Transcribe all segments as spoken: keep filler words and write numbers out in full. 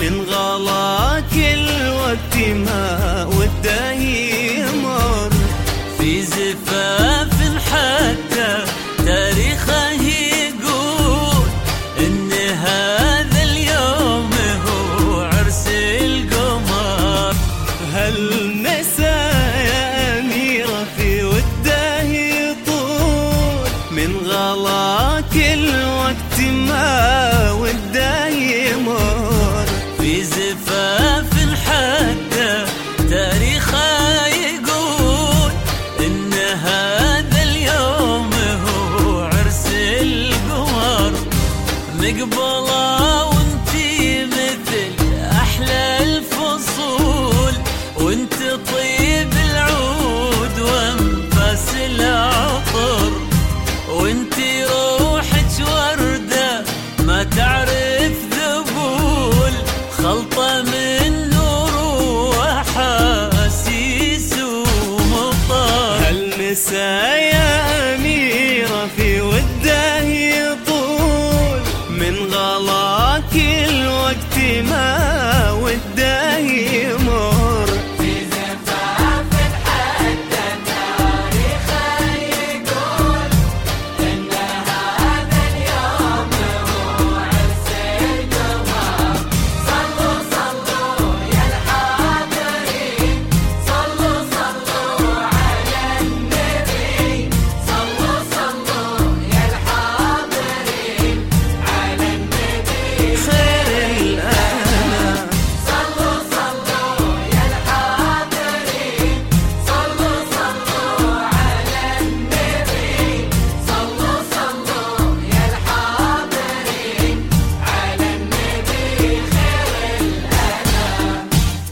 من غلاك الوقت ما وده يمر، في زفاف حتى تاريخه يقول إن هذا اليوم هو عرس القمر. هالمساء يا أميرة في وده يطول، من غلاك الوقت ما وده يمر، في زفاف حتى تاريخه يقول إن هذا اليوم هو عرس القمر. مقبلة وانتي مثل أحلى الفصول، وانت طيب العود وانفاس العطر، وانتي روحك وردة ما تعرف ذبول، خلطة من نور وأحاسيس ومطر. هالمساء يا أميرة في وده يطول، من غلاك الوقت ما وده يمر، في زفاف حتى تاريخه يقول إن هذا اليوم هو عرس القمر. صلوا صلوا يا الحاضرين، صلوا صلوا على النبي، صلوا صلوا يا الحاضرين على النبي خير الأنا. صلوا صلوا يا الحاضرين، صلوا صلوا على النبي، صلوا صلوا يا الحاضرين على النبي خير الأنام.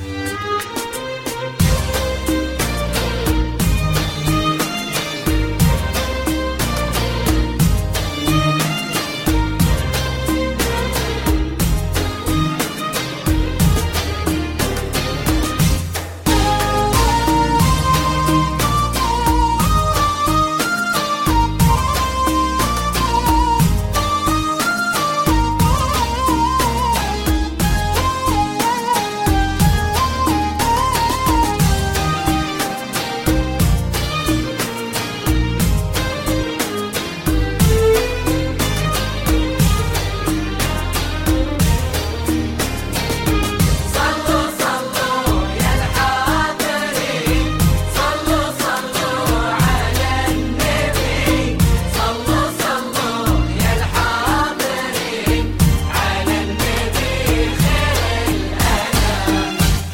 صلوا صلوا يا الحاضرين، صلوا صلوا على النبي، صلوا صلوا يا الحاضرين على النبي خير الأنام.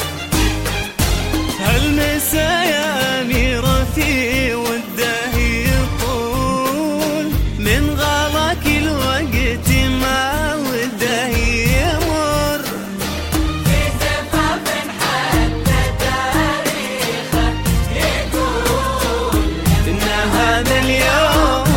هالمساء يا أميرة في وده يطول، من غلاك الوقت ما وده يمر، في زفاف حتى تاريخه يقول إن هذا اليوم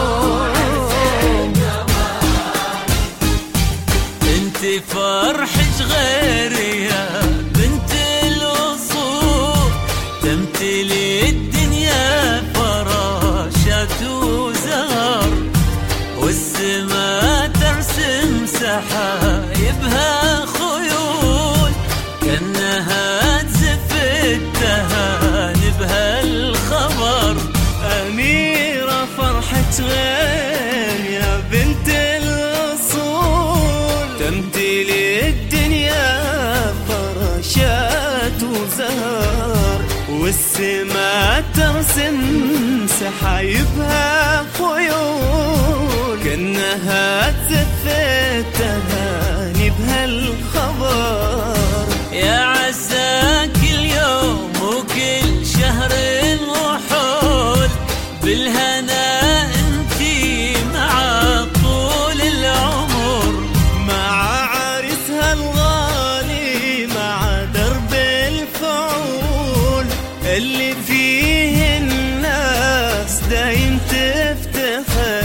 انت فرحك غير يا بنت الأصول، تمتلي الدنيا فراشات وزهر، والسما ترسم سحايبها خيول، كأنها تزف التهاني بهالخبر. أميرة فرحة غير يا بنت الأصول، تمتلي الدنيا فراشات وزهر، والسما ترسم سحايبها خيول، كأنها تزف التهاني بهالخبر. يا عساك اليوم وكل شهر وحول، بالهنا انتي مع طول العمر، مع عرسها الغالي مع درب الفعول، اللي فيه الناس دايم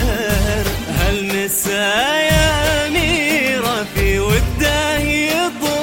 تفتخر. هالمساء يا أميرة في وده يطول،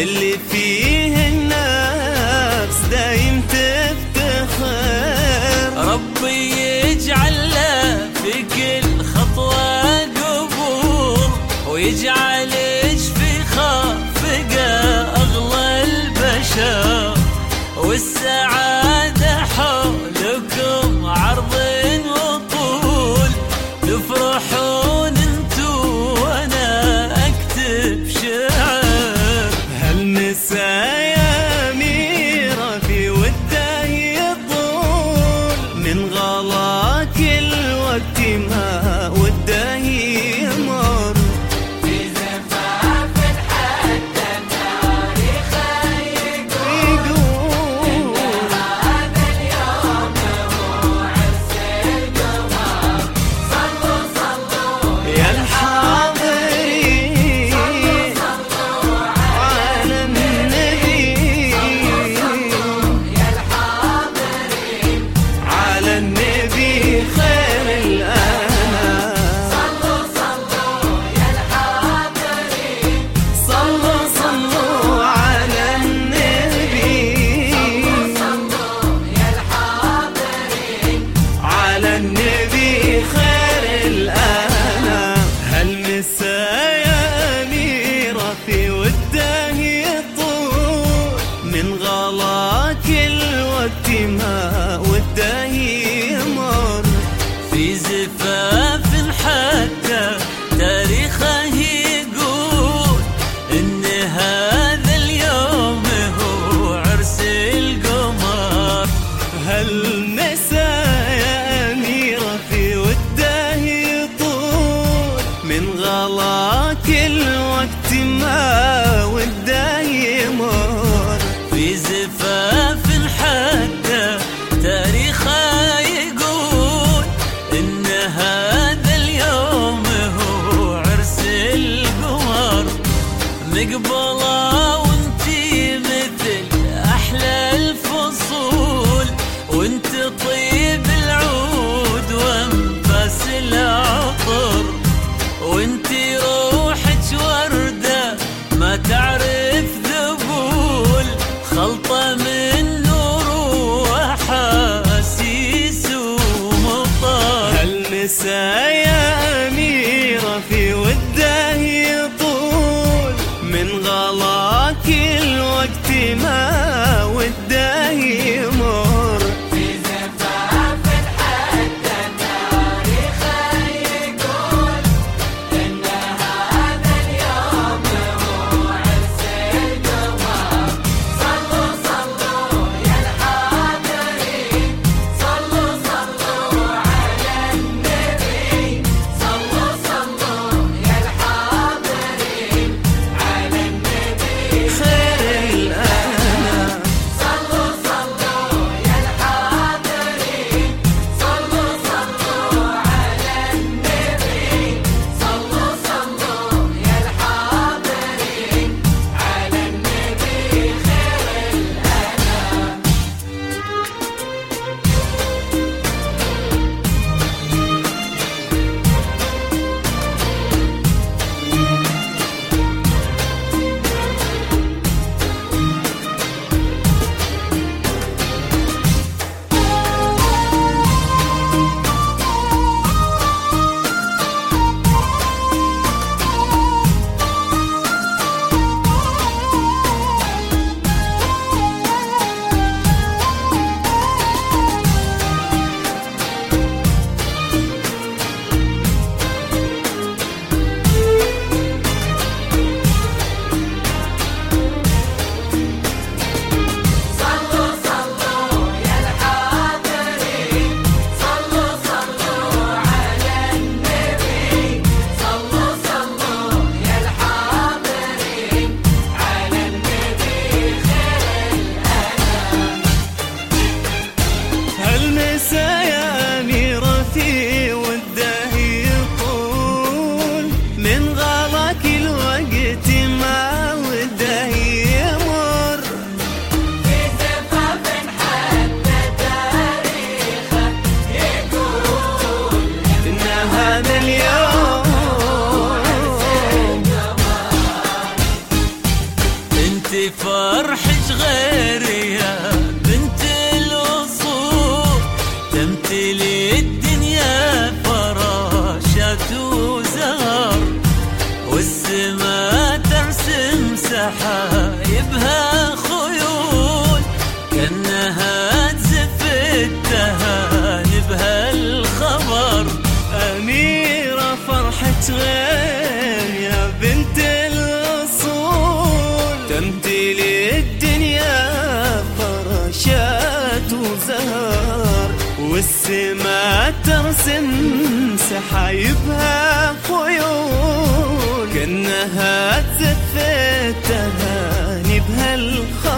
اللي فيه النفس دايم تفتخر. ربي يجعل له في كل خطوة قبول، ويجعلش في خافقه أغلى البشر، والسعادة حولكم عرض وطول، تفرحون انتو وانا اكتب شعر. هالمساء يا أميرة في وده يطول، من غلاك الوقت ما وده يمر. في زفاف حتى التاريخ يقول إن هذا اليوم هو عرس القمر. صلوا صلوا يا الحاضرين على النبي، يا الحاضرين على النبي خير الأنام. صلوا صلوا يا الحاضرين صلوا صلوا على النبي، صلوا يا الحاضرين على النبي خير الأنام. هالمساء يا أميرة في وده يطول، من غلاك الوقت ما وده يمر. في زفاف حتى تاريخه يقول ان هذا اليوم هو عرس القمر. هالمساء يا أميرة في وده يطول، من غلاك الوقت ما وده يمر. في زفاف حتى تاريخه يقول ان هذا اليوم هو عرس القمر. مقبله وانتي مثل احلى الفصول، وانت طيب العود وانفاس العطر، وانتي روحك ورده ما تعرف ذبول، خلطه من نور واحاسيس ومطر. هالمساء يا أميرة في وده يطول، من غلاك الوقت ما وده يمر. في زفاف حتى التاريخ يقول إن هذا اليوم هو عرس القمر. صلوا فرحك غير يا بنت الأصول، تمتلي الدنيا فراشات وزهر، والسما ترسم سحايبها خيول، كأنها تزف التهاني بهالخبر. أميرة فرحة غير يا بنت الأصول، تمتلي الدنيا فراشات وزهر، والسما ترسم سحايبها خيول، كأنها تزف التهاني بهالخبر.